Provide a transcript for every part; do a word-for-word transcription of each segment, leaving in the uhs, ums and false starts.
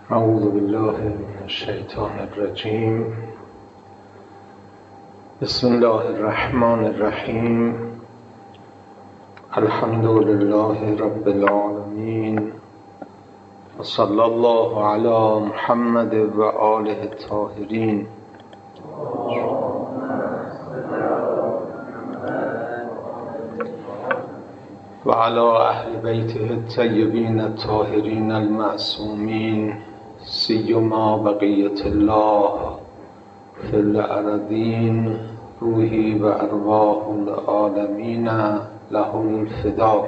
اعوذ بالله من الشیطان الرجیم. بسم الله الرحمن الرحیم. الحمد لله رب العالمین و صلی الله علی محمد و آله الطاهرین. و علی اهل بیته الطیبین الطاهرین المعصومین، سیما بقیة الله فی الارضین، روحی و ارواح العالمین له الفدا.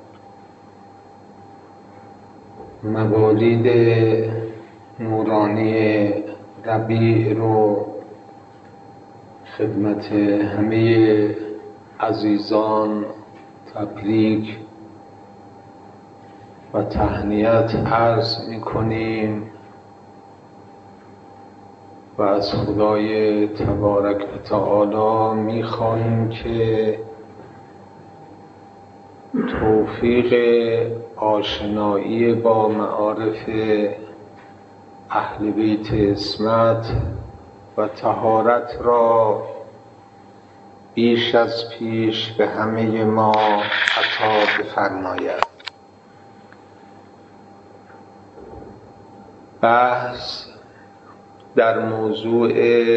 موالید نورانی ربیع رو خدمت همه عزیزان تبریک و تهنیت عرض می کنیم و از خدای تبارک و تعالی می خواهیم که توفیق آشنایی با معارف اهل بیت عصمت و طهارت را بیش از پیش به همه ما عطا بفرماید. بحث در موضوع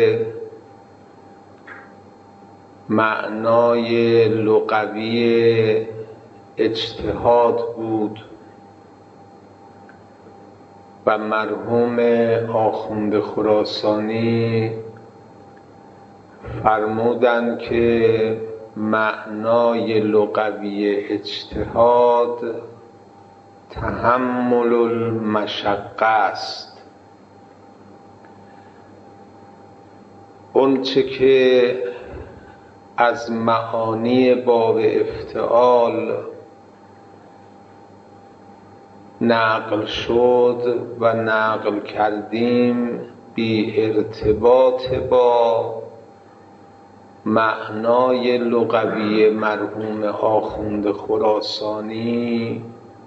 معنای لغوی اجتهاد بود و مرحوم آخوند خراسانی فرمودند که معنای لغوی اجتهاد تحمل المشقه است. اونچه که از معانی باب افتعال نقل شد و نقل کردیم بی ارتباط با معنای لغوی مرحوم آخوند خراسانی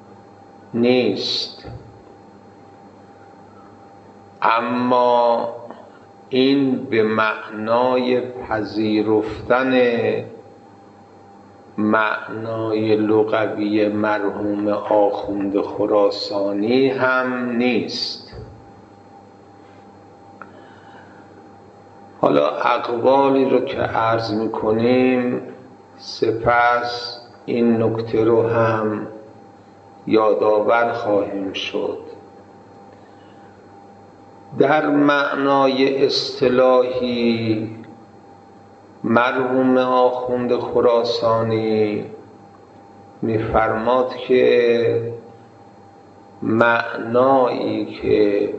نیست، اما این به معنای پذیرفتن معنای لغوی مرحوم آخوند خراسانی هم نیست. حالا اقوالی رو که عرض میکنیم سپس این نکته رو هم یادآور خواهیم شد. در معنای اصطلاحی مرحوم آخوند خراسانی می‌فرماد که معنایی که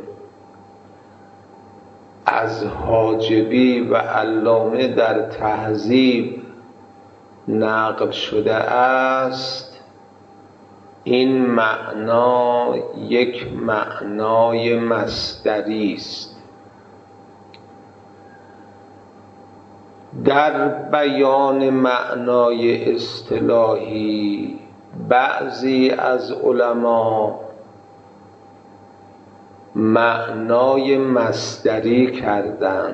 از حاجبی و علامه در تهذیب نقل شده است، این معنا یک معنای مصدری است. در بیان معنای اصطلاحی بعضی از علما معنای مصدری کردند،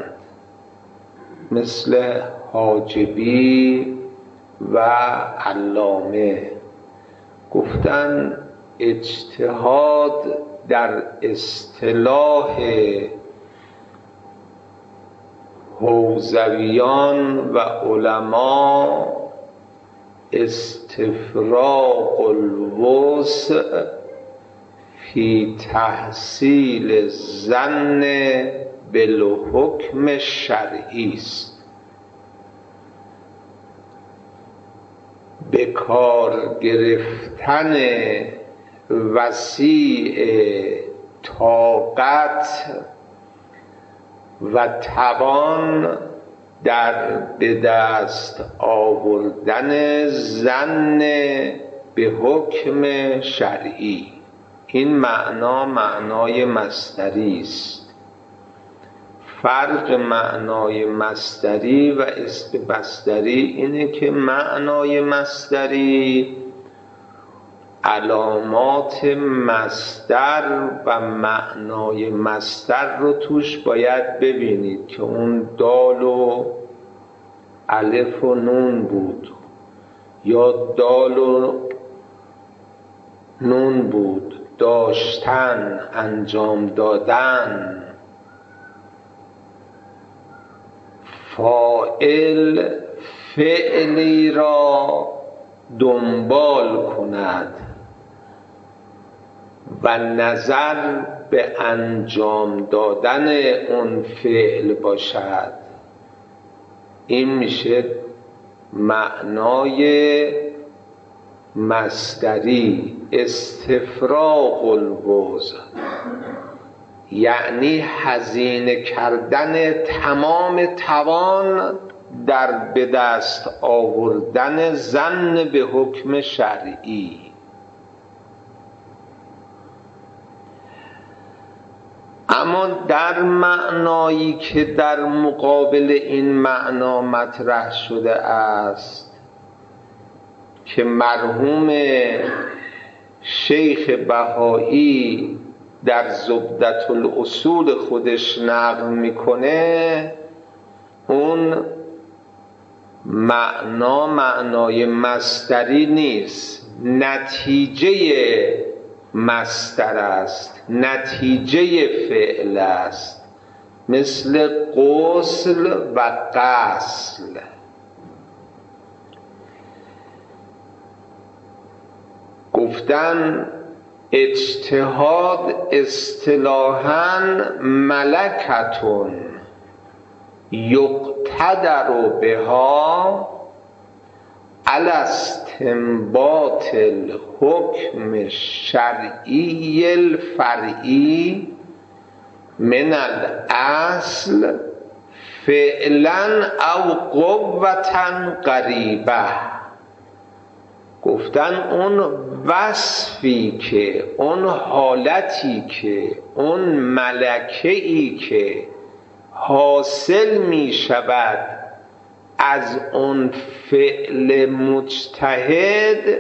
مثل حاجبی و علامه. گفتن اجتهاد در اصطلاح حوزویان و علما استفراغ الوسع فی تحصیل الظن بالحکم شرعی است. به کار گرفتن وسیع طاقت و توان در به دست آوردن ظن به حکم شرعی. این معنا معنای مصدری است. فرق معنای مصدری و اسم مصدری اینه که معنای مصدری علامات مصدر و معنای مصدر رو توش باید ببینید که اون دال و الف و نون بود یا دال و نون بود، داشتن، انجام دادن. فاعل فعلی را دنبال کند و نظر به انجام دادن اون فعل باشد. این میشه معنای مصدری، استفراغ الوضع، یعنی هزینه کردن تمام توان در به دست آوردن ظن به حکم شرعی. اما در معنایی که در مقابل این معنا مطرح شده است که مرحوم شیخ بهایی در زبدة الاصول خودش نقل میکنه، اون معنا معنای مصدری نیست، نتیجه مصدر است، نتیجه فعل است، مثل غسل و غسل. گفتن اجتهاد اصطلاحاً ملکتون یقتدر بها علی استنباط الحکم الشرعی الفرعی من الاصل فعلا او قوة قریبه. گفتن اون وصفی که، اون حالتی که، اون ملکه‌ای که حاصل می شود از اون فعل مجتهد،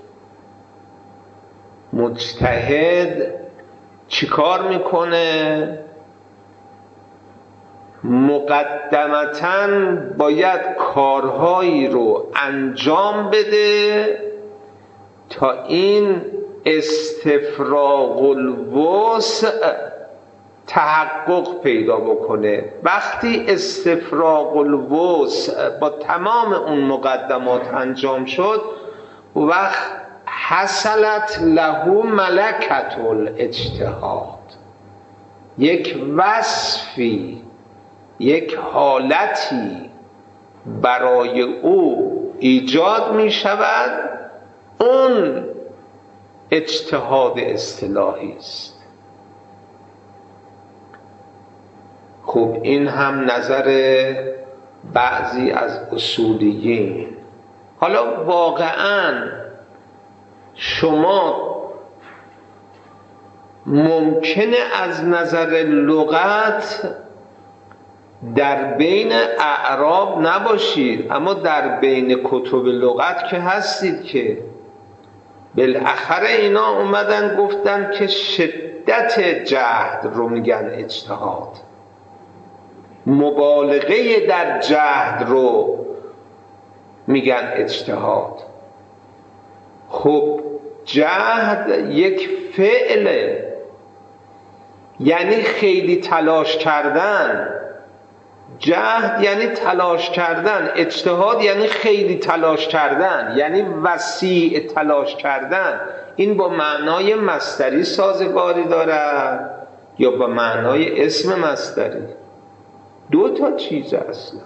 مجتهد چیکار میکنه؟ مقدمتاً باید کارهایی رو انجام بده تا این استفراغ الوسع تحقق پیدا بکنه. وقتی استفراغ الوسع با تمام اون مقدمات انجام شد، وقت حصلت له ملکت الاجتهاد، یک وصفی، یک حالتی برای او ایجاد می شود، اون اجتهاد اصطلاحی است. خب این هم نظر بعضی از اصولیین. حالا واقعاً شما ممکنه از نظر لغت در بین اعراب نباشید، اما در بین کتب لغت که هستید که بالاخره اینا اومدن گفتن که شدت جهد رو میگن اجتهاد، مبالغه در جهد رو میگن اجتهاد. خب جهد یک فعله، یعنی خیلی تلاش کردن. جهد یعنی تلاش کردن، اجتهاد یعنی خیلی تلاش کردن، یعنی وسیع تلاش کردن. این با معنای مصدری سازگاری دارد یا با معنای اسم مصدری؟ دو تا چیز اصلا.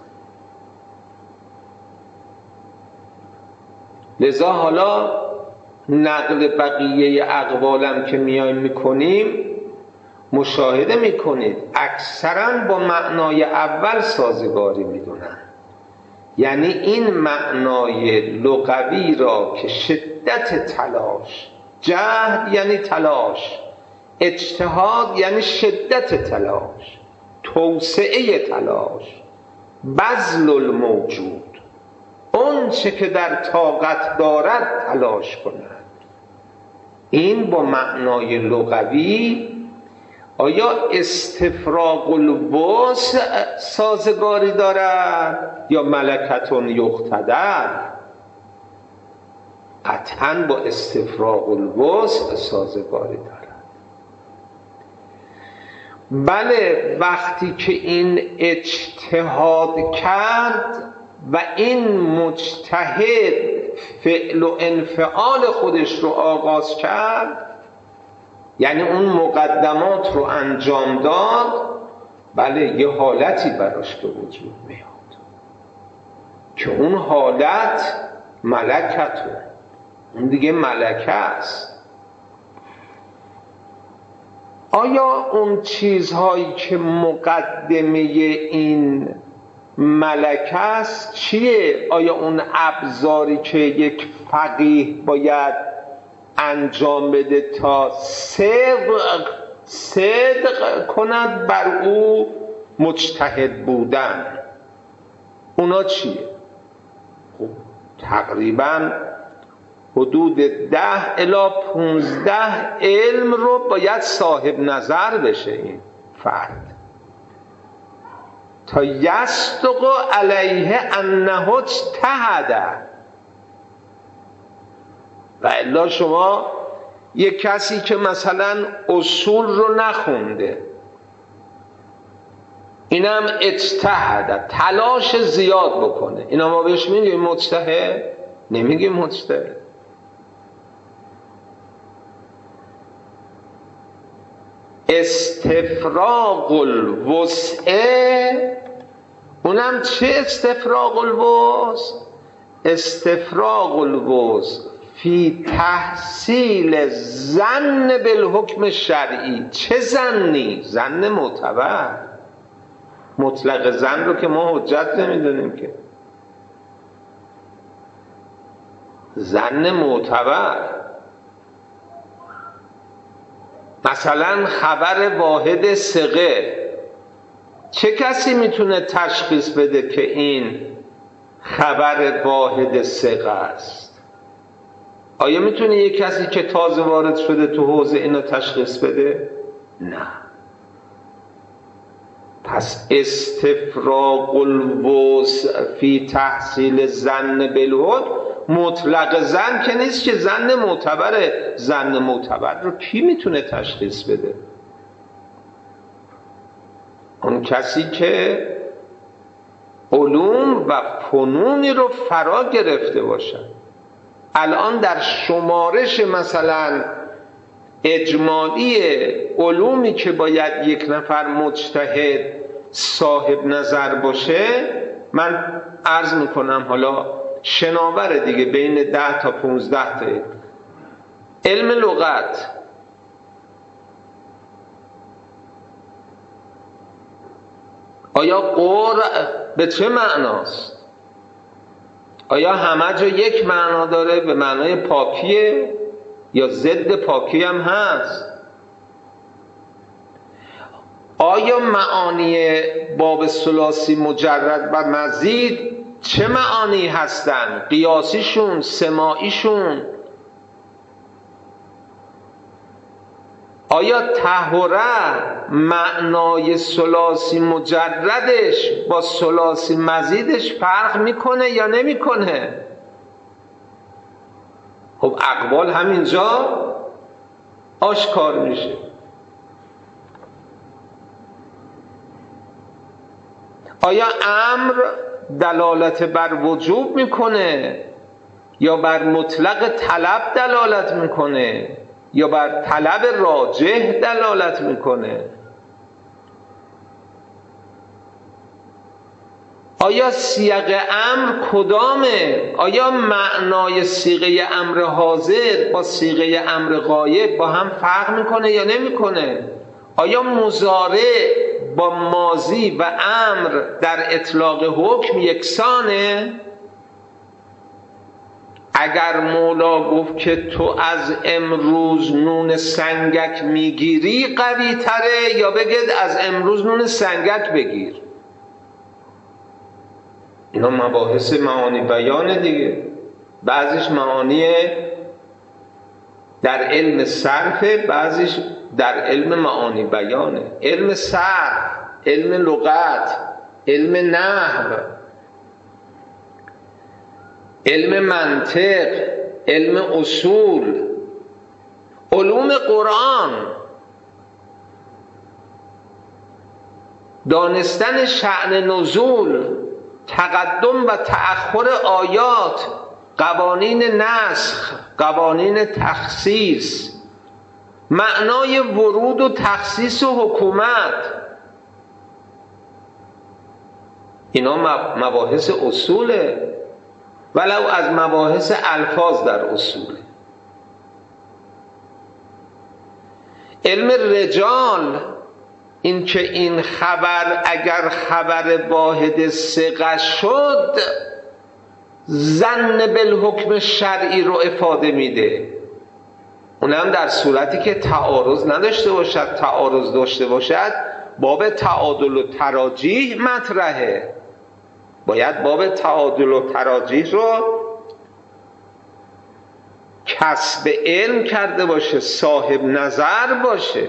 لذا حالا نقل بقیه اقوالم که میایم میکنیم مشاهده میکنید اکثرا با معنای اول سازگاری میدونن، یعنی این معنای لغوی را که شدت تلاش، جهد یعنی تلاش، اجتهاد یعنی شدت تلاش، توسعه تلاش، بذل الموجود، اون چه که در طاقت دارد تلاش کند. این با معنای لغوی آیا استفراغ الوسع سازگاری دارد یا ملکتون یقتدر؟ قطعاً با استفراغ الوسع سازگاری دارد. بله، وقتی که این اجتهاد کرد و این مجتهد فعل و انفعال خودش رو آغاز کرد، یعنی اون مقدمات رو انجام داد، بله یه حالتی براش به وجود میاد که اون حالت ملکتون، اون دیگه ملکه است. آیا اون چیزهایی که مقدمه این ملکه است چیه؟ آیا اون ابزاری که یک فقیه باید انجام بده تا صدق صدق کند بر او مجتهد بودن، اونا چیه؟ خب تقریبا حدود ده الی پونزده علم رو باید صاحب نظر بشه این فرد تا یصدق علیه انه اجتهد. و الا شما یک کسی که مثلا اصول رو نخونده، اینم اجتهد، تلاش زیاد بکنه، اینا ما بهش میگیم مجتهد؟ نمیگیم مجتهد. استفراغ الوسع، اونم چه استفراغ الوسع؟ استفراغ الوسع فی تحصیل ظن بالحکم شرعی. چه ظنی؟ ظن معتبر. مطلق ظن رو که ما حجت نمیدونیم که، ظن معتبر. مثلا خبر واحد ثقه، چه کسی میتونه تشخیص بده که این خبر واحد ثقه است؟ آیا میتونه یک کسی که تازه وارد شده تو حوزه اینو تشخیص بده؟ نه. پس استفراغ الوسع فی تحصیل ظن بالحکم، مطلق ظن که نیست که ظن معتبره. ظن معتبر رو کی میتونه تشخیص بده؟ اون کسی که علوم و فنونی رو فرا گرفته باشه. الان در شمارش مثلا اجمالی علومی که باید یک نفر مجتهد صاحب نظر باشه، من عرض میکنم حالا شناور دیگه بین ده تا پونزده تا. علم لغت، آیا قرع به چه معناست؟ آیا همه جا یک معنا داره به معنای پاکیه یا ضد پاکی هم هست؟ آیا معانی باب ثلاثی مجرد و مزید چه معانی هستن؟ قیاسیشون، سماعیشون. آیا طهره معنای ثلاثی مجردش با ثلاثی مزیدش فرق میکنه یا نمیکنه؟ خب اقوال همینجا آشکار میشه. آیا امر دلالت بر وجوب میکنه یا بر مطلق طلب دلالت میکنه یا بر طلب راجح دلالت میکنه؟ آیا صیغه امر کدامه؟ آیا معنای صیغه امر حاضر با صیغه امر غایب با هم فرق میکنه یا نمیکنه؟ آیا مضارع با ماضی و امر در اطلاق حکم یکسانه؟ اگر مولا گفت که تو از امروز نون سنگک میگیری قوی تره، یا بگید از امروز نون سنگک بگیر؟ اینا مباحث معانی بیان دیگه. بعضیش معانی در علم صرف، بعضیش در علم معانی بیانه. علم صرف، علم لغت، علم نحو، علم منطق، علم اصول، علوم قرآن، دانستن شأن نزول، تقدم و تأخر آیات، قوانین نسخ، قوانین تخصیص، معنای ورود و تخصیص و حکومت، اینا مباحث اصوله، ولو از مباحث الفاظ در اصوله. علم رجال، این که این خبر اگر خبر واحد ثقه شد ظن بالحکم شرعی رو افاده میده، اونم در صورتی که تعارض نداشته باشد. تعارض داشته باشد باب تعادل و تراجیح مطرحه، باید باب تعادل و تراجیح رو کسب علم کرده باشه، صاحب نظر باشه.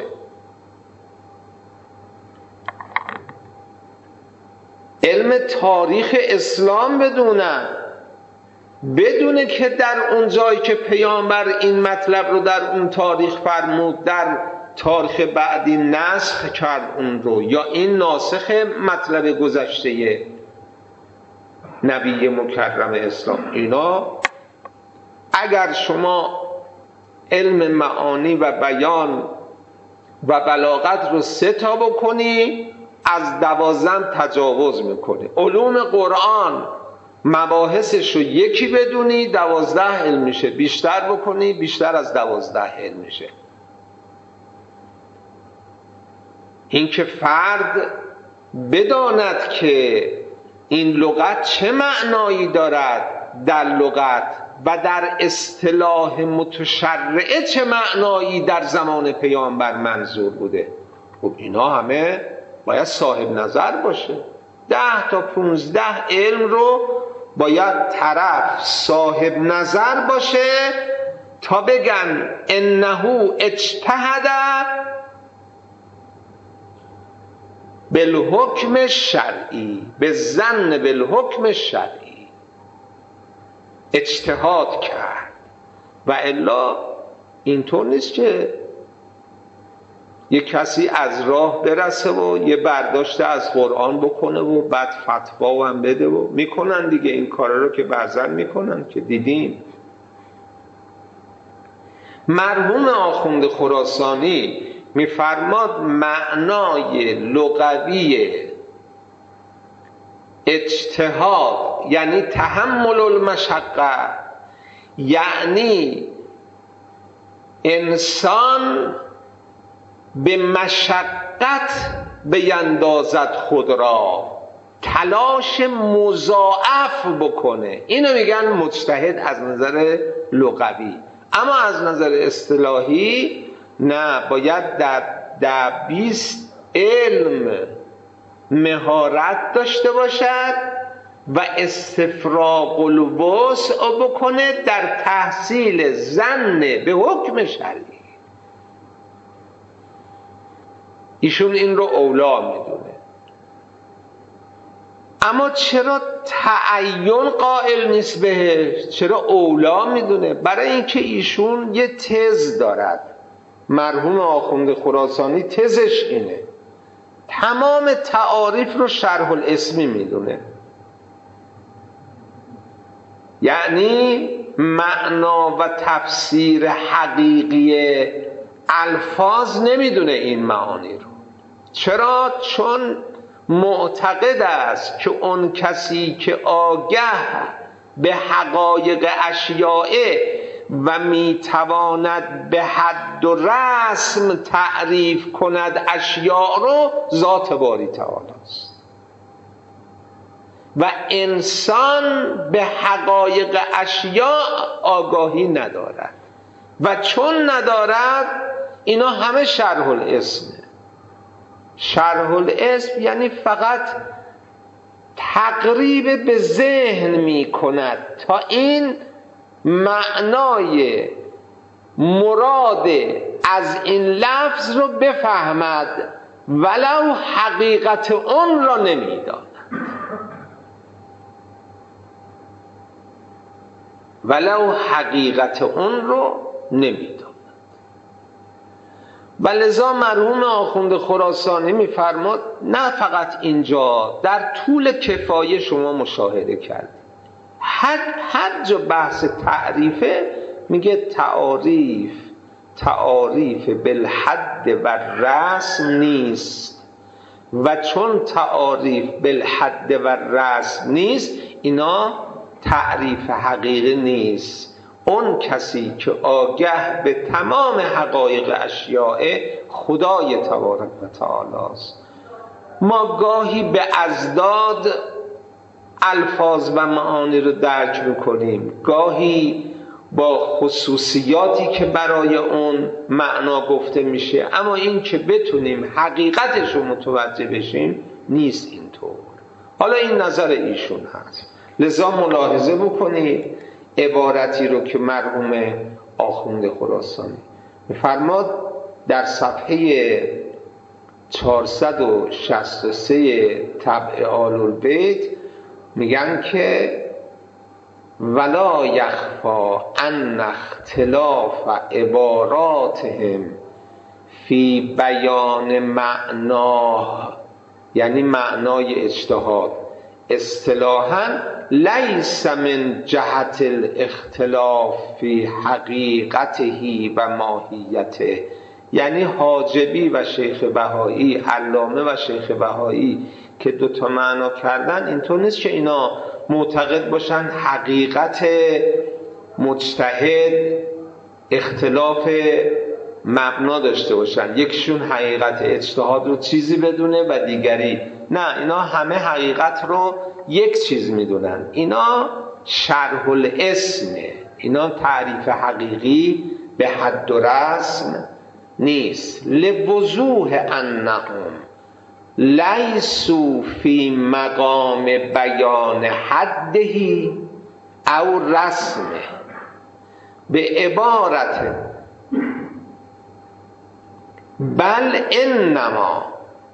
علم تاریخ اسلام بدونن، بدونه که در اون جایی که پیامبر این مطلب رو در اون تاریخ فرمود در تاریخ بعدی نسخ کرد اون رو، یا این ناسخ مطلب گذشته نبی مکرم اسلام. اینا اگر شما علم معانی و بیان و بلاغت رو سه تا بکنی از دوازدهم تجاوز میکنه. علوم قرآن مباحثش رو یکی بدونی دوازده علم میشه، بیشتر بکنی بیشتر از دوازده علم میشه. این که فرد بداند که این لغت چه معنایی دارد در لغت و در اصطلاح متشرعه چه معنایی در زمان پیامبر منظور بوده، خب اینا همه باید صاحب نظر باشه. ده تا پونزده علم رو باید طرف صاحب نظر باشه تا بگن انه اجتهد بالحکم شرعی، به ظن بالحکم شرعی اجتهاد کرد. و الا اینطور نیست که یک کسی از راه برسه و یه برداشت از قرآن بکنه و بعد فتوا هم بده و میکنن دیگه این کارا رو که بعضا میکنن که دیدیم. مرحوم آخوند خراسانی میفرماد معنای لغوی اجتهاد یعنی تحمل المشقه، یعنی انسان به مشقت بیندازد خود را، تلاش مضاعف بکنه. اینو میگن مجتهد از نظر لغوی. اما از نظر اصطلاحی نه، باید در در بیست علم مهارت داشته باشد و استفراغ الوسع بکنه در تحصیل ظن به حکم شرعی. ایشون این رو اولا میدونه. اما چرا تعین قائل نیست بهش؟ چرا اولا میدونه؟ برای اینکه ایشون یه تز دارد. مرحوم آخوند خراسانی تزش اینه، تمام تعاریف رو شرح الاسمی میدونه، یعنی معنا و تفسیر حقیقی الفاظ نمیدونه این معانی رو. چرا؟ چون معتقد است که اون کسی که آگه به حقایق اشیائه و میتواند به حد و رسم تعریف کند اشیاء رو ذات باری تعالی است و انسان به حقایق اشیاء آگاهی ندارد و چون ندارد اینا همه شرح الاسمه. شرح الاسم یعنی فقط تقریب به ذهن می کند تا این معنای مراد از این لفظ رو بفهمد ولو حقیقت اون را نمیداند، ولو حقیقت اون رو نمیداند. و لذا مرحوم آخوند خراسانی میفرماد نه فقط اینجا، در طول کفایه شما مشاهده کردید، هر, هر جا بحث تعریفه میگه تعاریف تعاریف بالحد و رسم نیست، و چون تعاریف بالحد و رسم نیست اینا تعریف حقیقی نیست. اون کسی که آگه به تمام حقایق اشیاء خدای تبارک و تعالی است. ما گاهی به ازداد الفاظ و معانی رو درک میکنیم، گاهی با خصوصیاتی که برای اون معنا گفته میشه، اما این که بتونیم حقیقتش رو متوجه بشیم نیست اینطور. حالا این نظر ایشون هست، لذا ملاحظه بکنید عبارتی رو که مرحوم آخوند خراسانی میفرماد در صفحه چهارصد و شصت و سه طبع آل البیت، میگن که ولا یخفا ان اختلاف عباراتهم فی بیان معناه، یعنی معنای اجتهاد، اصطلاحاً لیس من جهت الاختلاف فی حقیقته و ماهیته. یعنی حاجبی و شیخ بهایی، علامه و شیخ بهایی که دوتا معنا کردن، اینطور نیست که اینا معتقد باشن حقیقت مجتهد اختلاف مبنا داشته باشن، یکشون حقیقت اجتهاد رو چیزی بدونه و دیگری نه، اینا همه حقیقت رو یک چیز میدونن. اینا شرح الاسمه، اینا تعریف حقیقی به حد و رسم نیست. لوضوح انهم لیسوا فی مقام بیان حدهی او رسمه به عبارت بل انما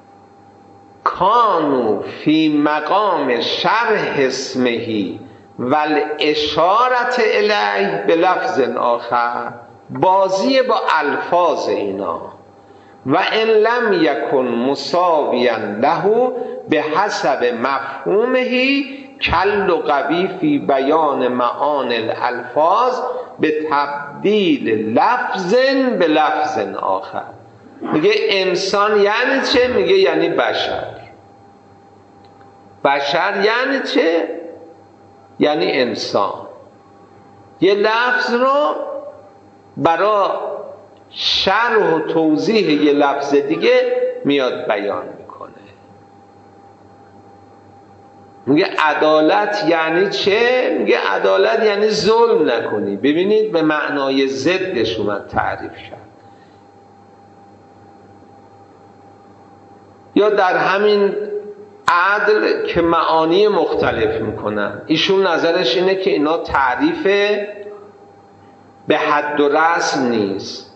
کانوا فی مقام شرح اسمهی ول اشارت الیه به لفظ آخر، بازی با الفاظ اینا. و ان لم یکن مساویا له به حسب مفهومه کل و قوی فی بیان معانی الالفاظ به تبدیل لفظ به لفظ آخر. میگه انسان یعنی چه؟ میگه یعنی بشر. بشر یعنی چه؟ یعنی انسان. یه لفظ رو برای شرح و توضیح یه لفظ دیگه میاد بیان میکنه. میگه عدالت یعنی چه؟ میگه عدالت یعنی ظلم نکنی. ببینید به معنای ضدش اومد تعریف شد. یا در همین عدل که معانی مختلف میکنن، ایشون نظرش اینه که اینا تعریف به حد و رسم نیست.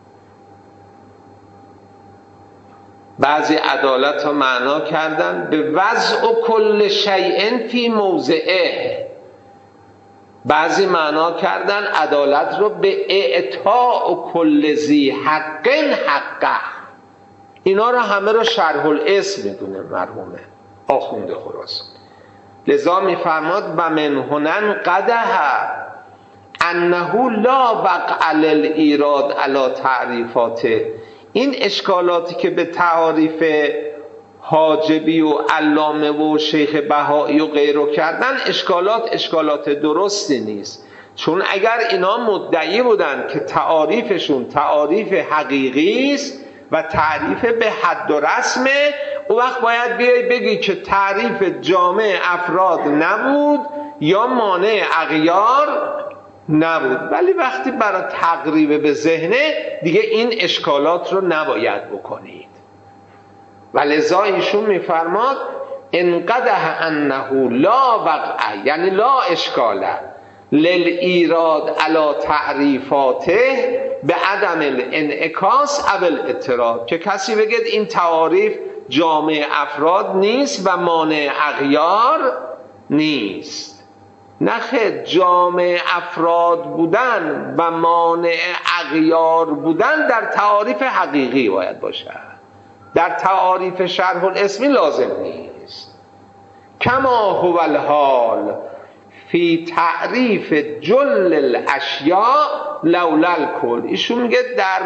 بعضی عدالت ها معنا کردن به وضع و کل شیء فی موضعه، بعضی معنا کردن عدالت رو به اعطاء و کل ذی حق حقه. اینا رو همه رو شرح الاسم میدونه مرحومه آخوند خراسانی. لذا میفرماد و من هنن قدح انه لا وقع للایراد علی تعریفاته. این اشکالاتی که به تعاریف حاجبی و علامه و شیخ بهایی و غیره کردن، اشکالات اشکالات درستی نیست. چون اگر اینا مدعی بودن که تعاریفشون تعاریف حقیقی است و تعریف به حد و رسمه، او وقت باید بیای بگی که تعریف جامع افراد نبود یا مانع اغیار نبود. ولی وقتی برای تقریب به ذهنه دیگه این اشکالات رو نباید بکنید. و لذا ایشون میفرماد انقدح انه لا وقع، یعنی لا اشکاله للایراد علی تعریفاته به عدم الانعکاس او الاضطراب، که کسی بگه این تعاریف جامع افراد نیست و مانع اغیار نیست. نخیر، جامع افراد بودن و مانع اغیار بودن در تعاریف حقیقی باید باشد، در تعاریف شرح الاسمی لازم نیست. کما هو الحال فی تعریف جل الاشیاء لولا الکل. ایشون میگه در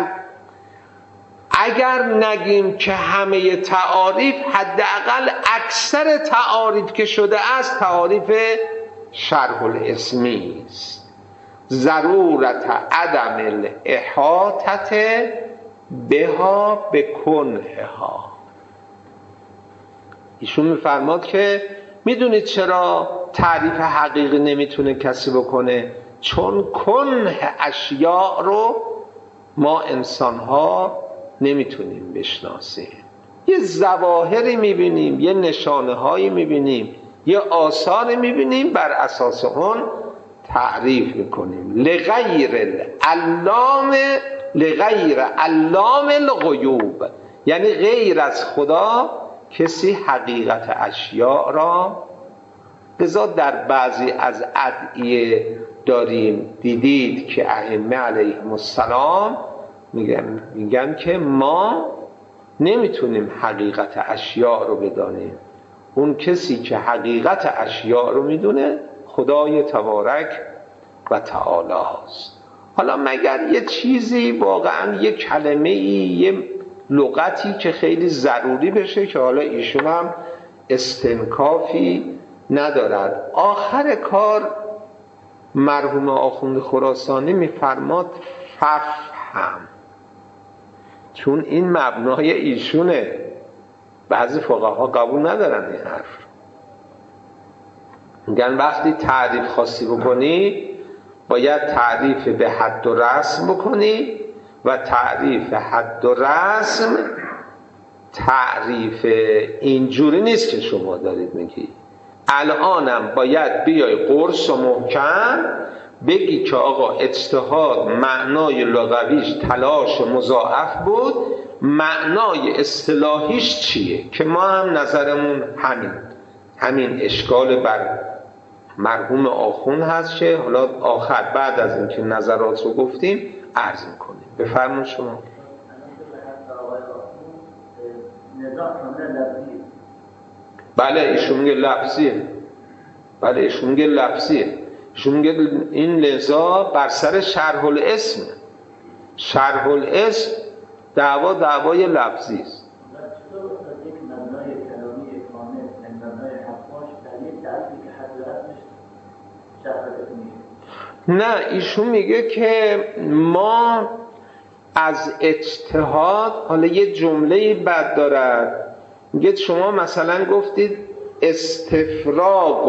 اگر نگیم که همه تعاریف، حداقل اکثر تعاریف که شده است تعاریف شرح الاسمی است. ضرورت عدم الاحاطه بها به کنهها. ایشون میفرماد که میدونید چرا تعریف حقیقی نمیتونه کسی بکنه؟ چون کنه اشیاء رو ما انسان‌ها نمیتونیم بشناسیم. یه ظواهری میبینیم، یه نشانه هایی میبینیم، یه آثاری میبینیم، بر اساس اون تعریف میکنیم. لغیر العلام لغیر علام الغیوب، یعنی غیر از خدا کسی حقیقت اشیاء را. لذا در بعضی از ادعیه داریم دیدید که ائمه علیهم السلام میگن میگن که ما نمیتونیم حقیقت اشیاء رو بدانیم. اون کسی که حقیقت اشیاء رو میدونه خدای تبارک و تعالی است. حالا مگر یه چیزی، واقعا یه کلمه ای، یه لغتی که خیلی ضروری بشه که حالا ایشون هم استنکافی ندارد. آخر کار مرحوم آخوند خراسانی میفرماد ففهم، چون این مبنای ایشونه. بعضی فقها قبول ندارن این حرف. میگن وقتی تعریف خاصی بکنی باید تعریف به حد و رسم بکنی و تعریف حد و رسم تعریف اینجوری نیست که شما دارید میگی. الانم باید بیای قرص و محکم بگی که آقا اجتهاد معنای لغویش تلاش مضاعف بود، معنای اصطلاحیش چیه؟ که ما هم نظرمون همین همین اشکال بر مرحوم آخوند هست که حالا آخر بعد از اینکه نظرات رو گفتیم عرض میکنیم. بفرمایید شما. بله ایشون میگه لفظیه. بله ایشون میگه لفظیه. ایشون میگه این لذا بر سر شرح الاسم. شرح الاسم دعوا دعوای لفظی است. نه ایشون میگه که ما از اجتهاد، حالا یه جمله بد دارد، میگه شما مثلا گفتید استفراغ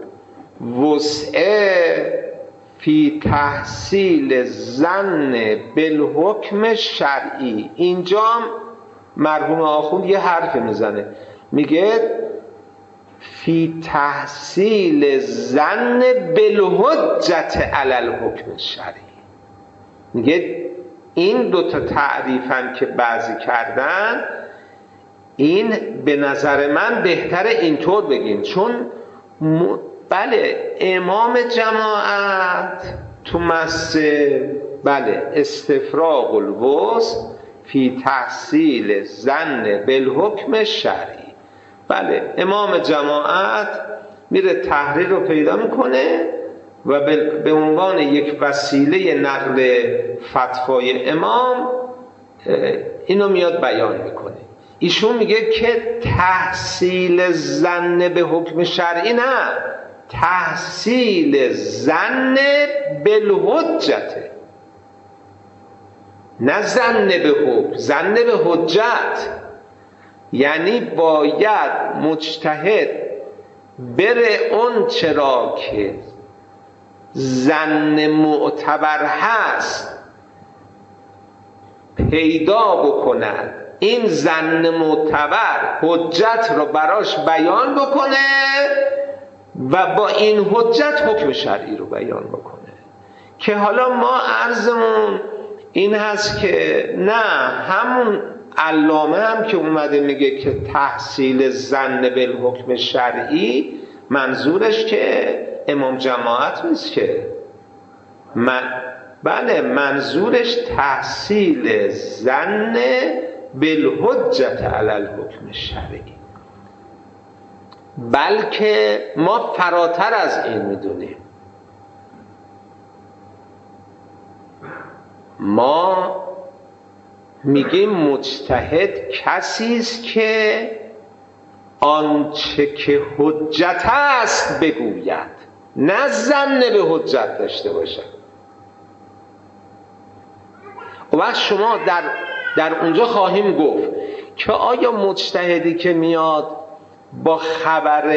الوسع فی تحصیل ظن بالحکم شرعی. اینجا مرحوم آخوند یه حرف میزنه، میگه فی تحصیل ظن بالحجت علی الحکم شرعی. میگه این دوتا تعریفن که بعضی کردن، این به نظر من بهتره اینطور بگیم، چون م... بله امام جماعت تو مسجد بله استفراغ الوسع فی تحصیل ظن بالحکم شرعی، بله امام جماعت میره تحریر رو پیدا میکنه و به عنوان یک وسیله نقل فتوای امام اینو میاد بیان میکنه. ایشون میگه که تحصیل ظن به حکم شرعی نه، تحصیل ظن بالحجت، نه ظن به حکم، ظن به حجت. یعنی باید مجتهد بره اون چرا که ظن معتبر هست پیدا بکند، این ظن معتبر حجت رو براش بیان بکنه و با این حجت حکم شرعی رو بیان بکنه. که حالا ما عرضمون این هست که نه، همون علامه هم که اومده میگه که تحصیل ظن بالحکم شرعی، منظورش که امام جماعت نیست که من بله منظورش تحصیل ظن بالحجت علی الحکم شرعی، بلکه ما فراتر از این میدونیم. ما میگیم مجتهد کسی است که آنچه که حجت است بگوید، نه ظن به حجت داشته باشد. و وقت شما در در اونجا خواهیم گفت که آیا مجتهدی که میاد با خبر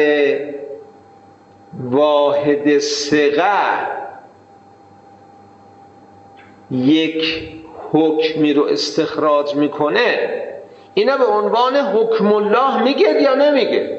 واحد ثقه یک حکمی رو استخراج میکنه، اینا به عنوان حکم الله میگه یا نمیگه؟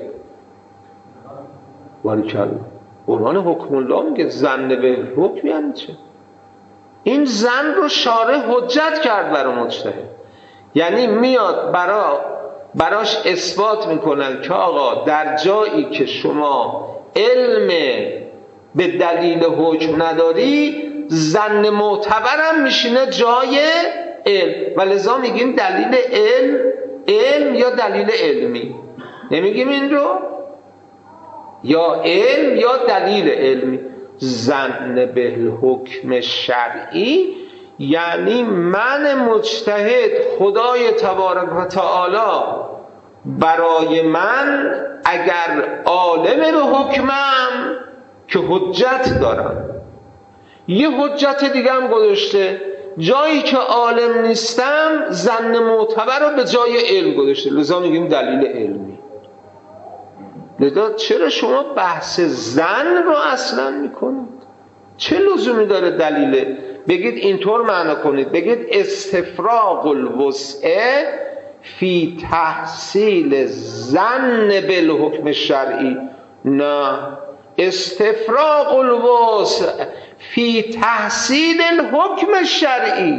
باریکلا، به عنوان حکم الله میگه. ظن به حکم یعنی چه؟ این ظن رو شارع حجت کرد برای مجتهد، یعنی میاد برا براش اثبات میکنن که آقا در جایی که شما علم به دلیل حکم نداری، ظن معتبرم میشینه جای علم، و لذا میگیم دلیل علم علم یا دلیل علمی، نمیگیم این رو یا علم یا دلیل علمی. ظن به حکم شرعی یعنی من مجتهد، خدای تبارک و تعالی برای من اگر عالم به حکمم که حجت دارم، یه حجت دیگه هم گذاشته، جایی که عالم نیستم ظن معتبر رو به جای علم گذاشته، لذا میگیم دلیل علمی. لذا چرا شما بحث ظن رو اصلا میکنید؟ چه لزومی داره دلیل؟ بگید اینطور معنا کنید، بگید استفراغ الوسع فی تحصیل ظن بالحکم شرعی. نه، استفراغ الوسع فی تحصیل الحکم شرعی.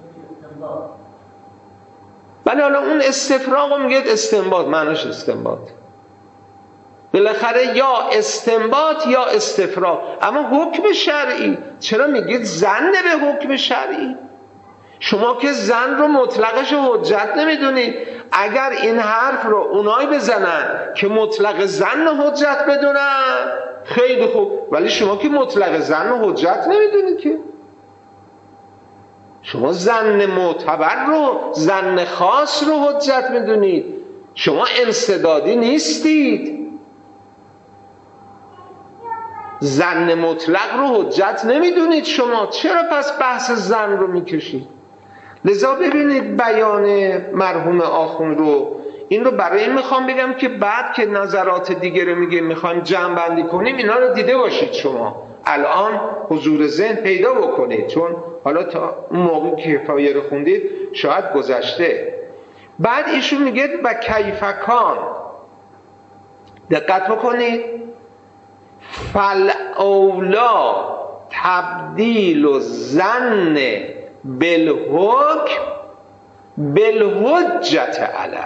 بله، حالا اون استفراغ رو میگید استنباط، معناش استنباط، بالاخره یا استنباط یا استفراغ. اما حکم شرعی چرا میگید ظن به حکم شرعی؟ شما که ظن رو مطلقش حجت نمیدونید. اگر این حرف رو اونایی بزنن که مطلق ظن حجت بدونن خیلی خوب، ولی شما که مطلق ظن حجت نمیدونید که. شما ظن معتبر رو، ظن خاص رو حجت میدونید. شما انسدادی نیستید، ظن مطلق رو حجت نمیدونید شما. چرا پس بحث ظن رو میکشید؟ لذا ببینید بیان مرحوم آخوند رو، این رو برای این میخوام بگم که بعد که نظرات دیگه رو میگه میخوایم جمع بندی کنیم، اینا رو دیده باشید شما، الان حضور ذهن پیدا بکنید، چون حالا تا اون موقع که کفایه رو خوندید شاید گذشته. بعد ایشون میگه و کیفکان، دقت بکنید، فالاولا تبدیل و ظن بالحکم بالحجت علیه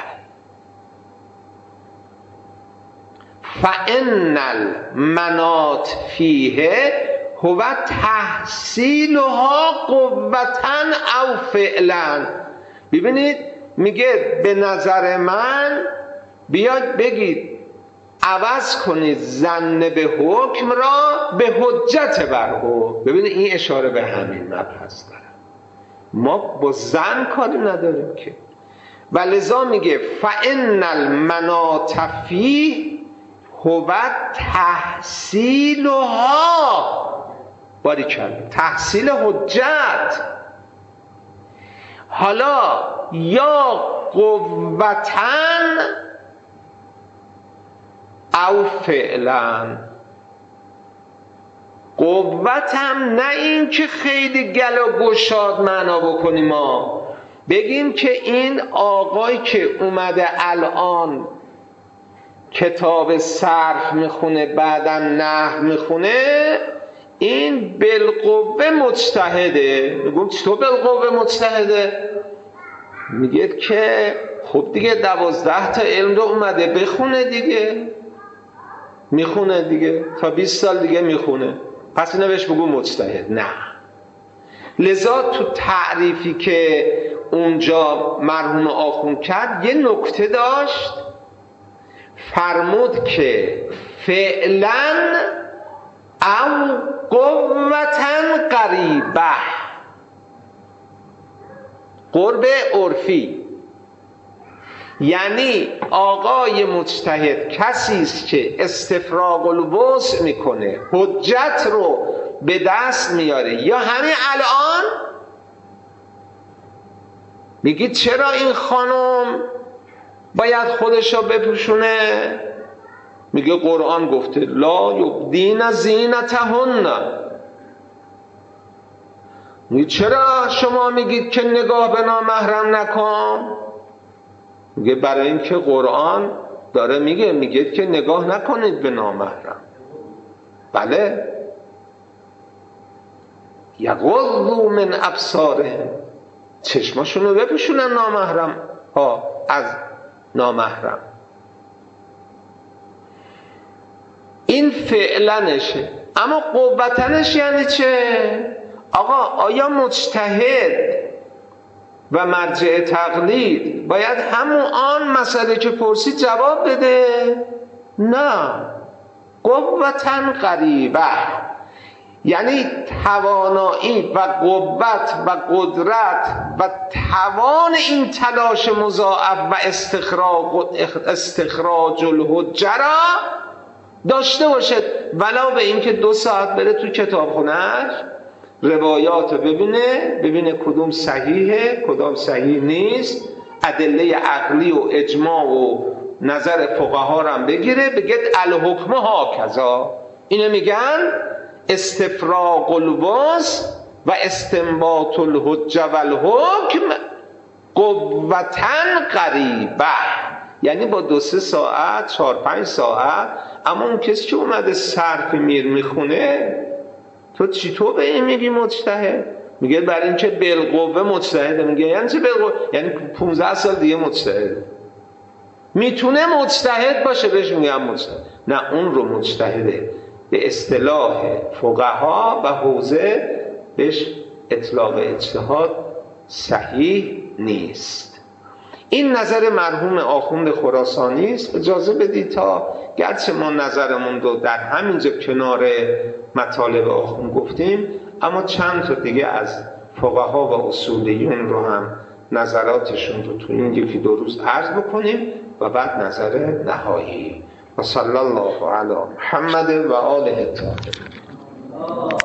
فان المناط فیه هو تحصیلها قوتا او فعلا. ببینید میگه به نظر من بیاد بگید عوض کنید ظن به حکم را به حجت بر حکم. ببینید این اشاره به همین مبحث داره، ما با ظن کاری نداریم که. و لذا میگه فان المناط فیه هو تحصیلها، باریکلا، تحصیل حجت. حالا یا قوتن او فعلا. قوت هم نه این که خیلی گل و گشاد معنا بکنیم، ما بگیم که این آقای که اومده الان کتاب صرف میخونه بعدم نحو میخونه، این بالقوه مجتهده. میگم چطور بالقوه مجتهده؟ میگه که خب دیگه دوازده تا علم رو اومده بخونه دیگه، میخونه دیگه تا بیست سال دیگه میخونه، پس اینو بهش بگو مجتهد. نه، لذا تو تعریفی که اونجا مرحوم آخوند کرد یه نکته داشت، فرمود که فعلا او قوة قریبه، قرب عرفی، یعنی آقای مجتهد کسی است که استفراغ الوسع میکنه، حجت رو به دست میاره. یا همین الان میگید چرا این خانم باید خودشو بپوشونه؟ میگه قرآن گفته لا یبدین زینتهن. میگه چرا شما میگید که نگاه به نامحرم نکن؟ میگه برای اینکه قرآن داره میگه میگه که نگاه نکنید به نامحرم. بله، یغضوا من ابصارهم، چشماشون رو بپوشونن نامحرم ها از نامحرم. این فعلنشه. اما قوتنش یعنی چه؟ آقا آیا مجتهد و مرجع تقلید باید همون آن مسئله که پرسید جواب بده؟ نه، قوتن قریبه، یعنی توانایی و قوت و قدرت و توان این تلاش مضاعف و استخراج استخراج الحجه را داشته باشد، ولو به اینکه دو ساعت بره تو کتابخونه‌اش روایات ببینه، ببینه کدوم صحیحه کدام صحیح نیست، ادله عقلی و اجماع و نظر فقها را هم بگیره، بگه الحکم هاکذا. اینو میگن استفراغ الوسع و استنباط الحجه و الحکم قوتن قریبه، یعنی با دو سه ساعت چهار پنج ساعت. اما اون کسی که اومده صرف میر میخونه، تو چی تو به این میگی مجتهد؟ میگه برای اینکه بالقوه مجتهده. میگه یعنی چه بالقوه؟ یعنی پونزده سال دیگه مجتهده، میتونه مجتهد باشه بهش میگم مجتهد. نه، اون رو مجتهده به اصطلاح فقها و حوزه بهش اطلاق اجتهاد صحیح نیست. این نظر مرحوم آخوند خراسانی است. اجازه بدید تا گرچه ما نظرمون رو در همینجا کنار مطالب آخوند گفتیم، اما چند تا دیگه از فقها و اصولیون رو هم نظراتشون رو تو این یکی دو روز عرض بکنیم و بعد نظر نهایی. و صلی الله علی محمد و آله الطاهرین.